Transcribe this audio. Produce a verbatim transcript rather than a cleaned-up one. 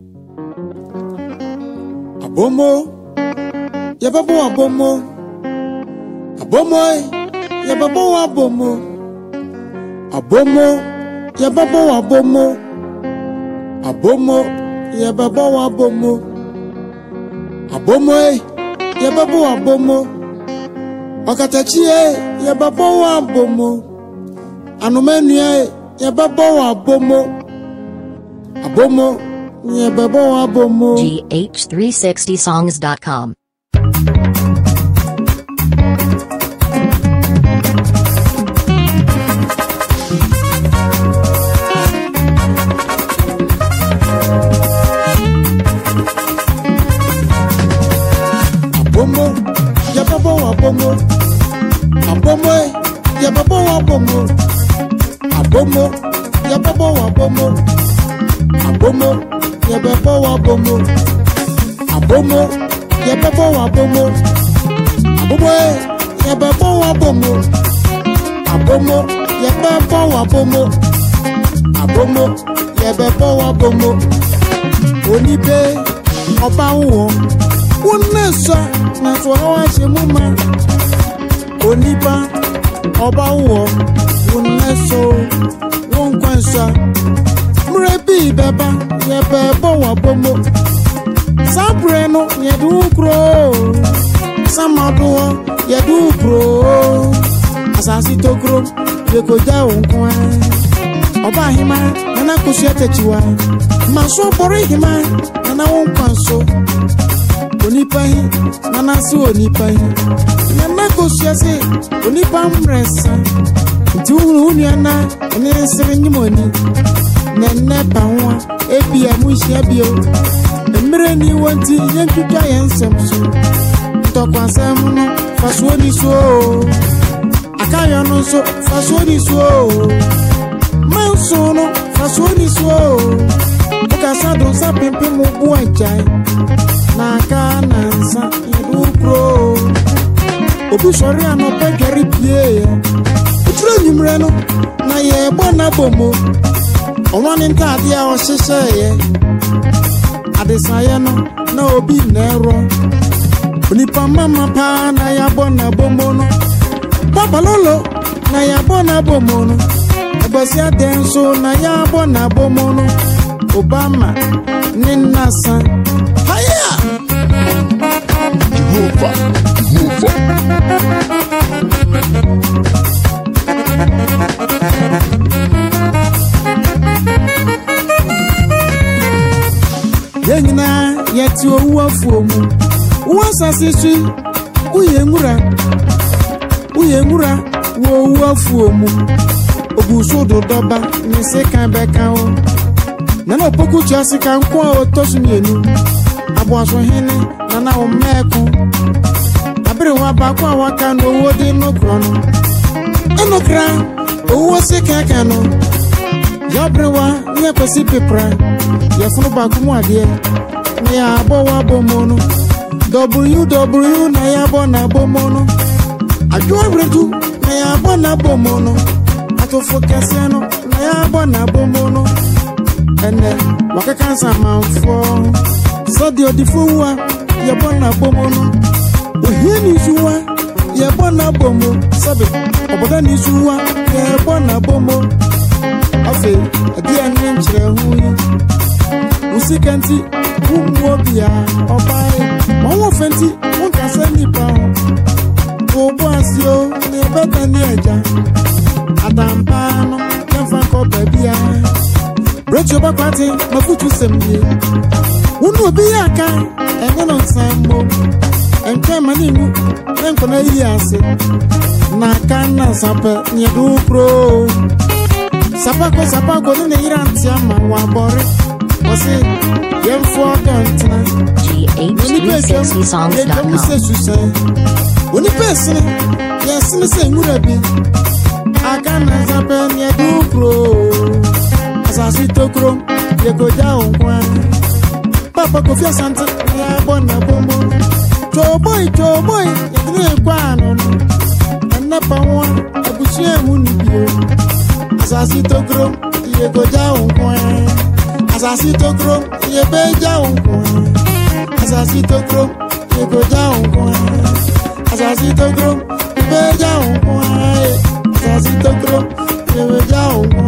Abomo, yababo abomo, abomo, yababo abomo, abomo, yababo abomo, abomo, yababo abomo, abomo, yababo abomo, okatachie yababo abomo, anumenye yababo abomo, abomo. G H three sixty songs dot com Abomo, yababo abomo, abomo, yababo abomo, abomo, yababo abomo, abomo. Yababo wabomo, abomo, yababo wabomo, abomo, yababo wabomo, abomo, yababo wabomo, abomo, yababo wabomo. Onibe ọba wo, unesa na tuwa shemuma. Oniba ọba wo, uneso, unkwansa. Mrebi beba yebebo wabomo Sabreno yedukro Samaduwa yedukro Asasi tokro yekoja unkwa Oba hima nana kusiete chiwa Maso bori hima nana unkwanso Onipahi nana si onipahi Nana kusiese onipa mresa Nti unu uniana ene siri njimoni Nene pawa ebi amushi abio emre ni wanti yantuka yansemso ntokwansem no fasoni so akayo no so fasoni so manso no fasoni so ukasa do sa pempe mu buanchai na aka na nsa idukro obi sori ano pekeri pie utro nyumre no na ye bona bomo Omani ntadi a oshiseye Adesaya no na obi nero Onipa mama pa na yabona bomono Papa lolo na yabona bomono Abasia denso na yabona bomono Obama ninasa Haya Jehovah Jehovah Yengina yeti owu afuomu uwasasisi uyengura uyengura wo owu afuomu obuso dodoba ni se kan beka o nana opoku chasi kan kwa otosumienu aboaso hene nana o meku abere wa ba kwa waka no wodi no krono enokra owu se kan kan no yabrewa ni kwesi pepra yafunu bakumu adie na ya abo wa bomono ww na ya abo na bomono adwo abredu na ya abo na bomono atofo kesiano na ya abo na bomono ene wakakansa manfo sodi odifuwa ya abo na bomono ohini zuwa ya abo na bomo sabe oboda ni zuwa ya abo na bomo afi adia nchire hu Usikanti umwobia obae Mawo fenti unkasa nipa Obo asio nebeta nieja Adampano Yanfanko babia Brecho bakwati mafutu semye Unu obiyaka Eneno nsambo Enkwe manimu Enkona iyase Nakana sape Nyedupro Sapako sapako Nene irantiama wabore Wasi yemfo kantina G H three sixty songs dot com Oni pesne yesime se ngurabi akana zabe ni dukro asasi tokro yegoja onkwa Papa Kofi Asante ya bona bombo Choboy choboy yekne kwa no Anapa wa abusie mu nibio asasi tokro yegoja onkwa Asasito krom, ye beja unko. Asasito krom, ye beja unko. Asasito krom, ye beja unko. Asasito krom, ye beja unko.